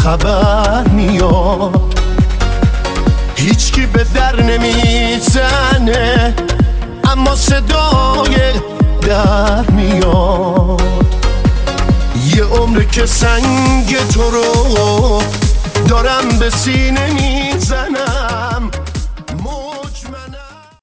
خبر میاد، هیچکی به در نمیزنه اما صدای در میاد. یه عمره که سنگ تو رو دارم به سینه میزنم.